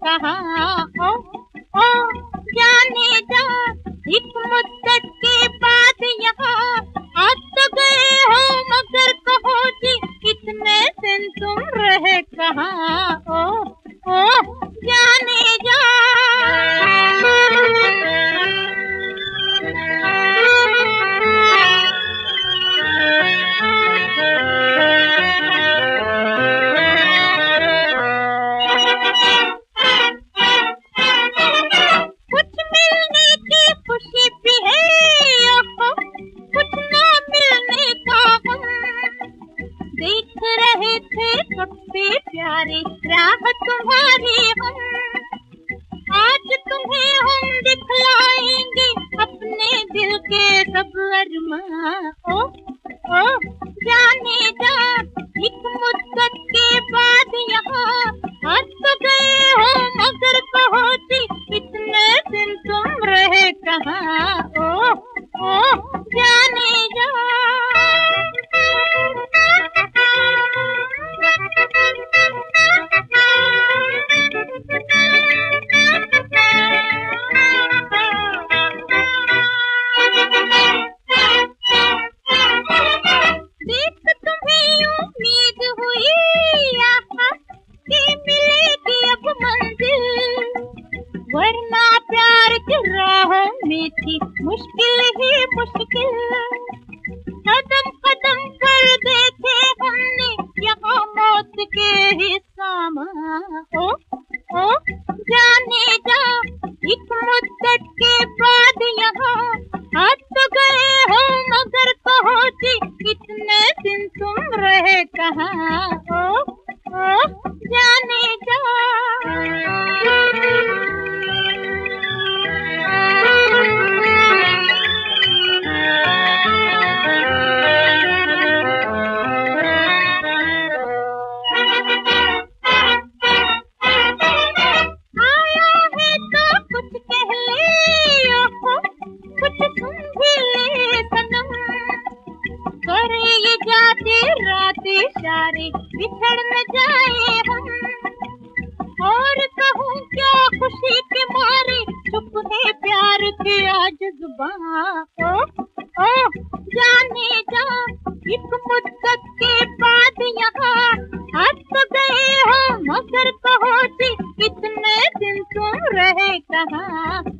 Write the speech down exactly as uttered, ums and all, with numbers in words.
कहाँ। ओ ओ जाने जा एक मुद्दत के बाद यहाँ आ तो गए हो, मगर कहो जी इतने दिन तुम रहे कहाँ। ओ ओ जाने जा प्यारे राह तुम्हारी हम, आज तुम्हें हम दिखलाएंगे अपने दिल के सब अरमान। ओ ओ जाने जा एक मुद्दत के बाद यहाँ आ तो गए हो, मगर कहो जी इतने दिन तुम रहे कहाँ। ओ ओ जाने जा वरना प्यार की राहों में थी मुश्किल ही मुश्किल, कदम कदम पर देखे हमने यहाँ मौत के ही सामान। ओ ओ जाने जा एक मुद्दत के बाद यहाँ आ तो गए हो, मगर कहो जी इतने दिन तुम रहे कहाँ। ओ ओ जाने जा इशारे बिछड़ न जाए हम, और कहूँ क्या खुशी के मारे चुप है प्यार के आज जुबान। ओ ओ जाने जा एक मुद्दत के बाद यहाँ आ तो गए हो, मगर कहो जी इतने दिन तुम रहे कहाँ।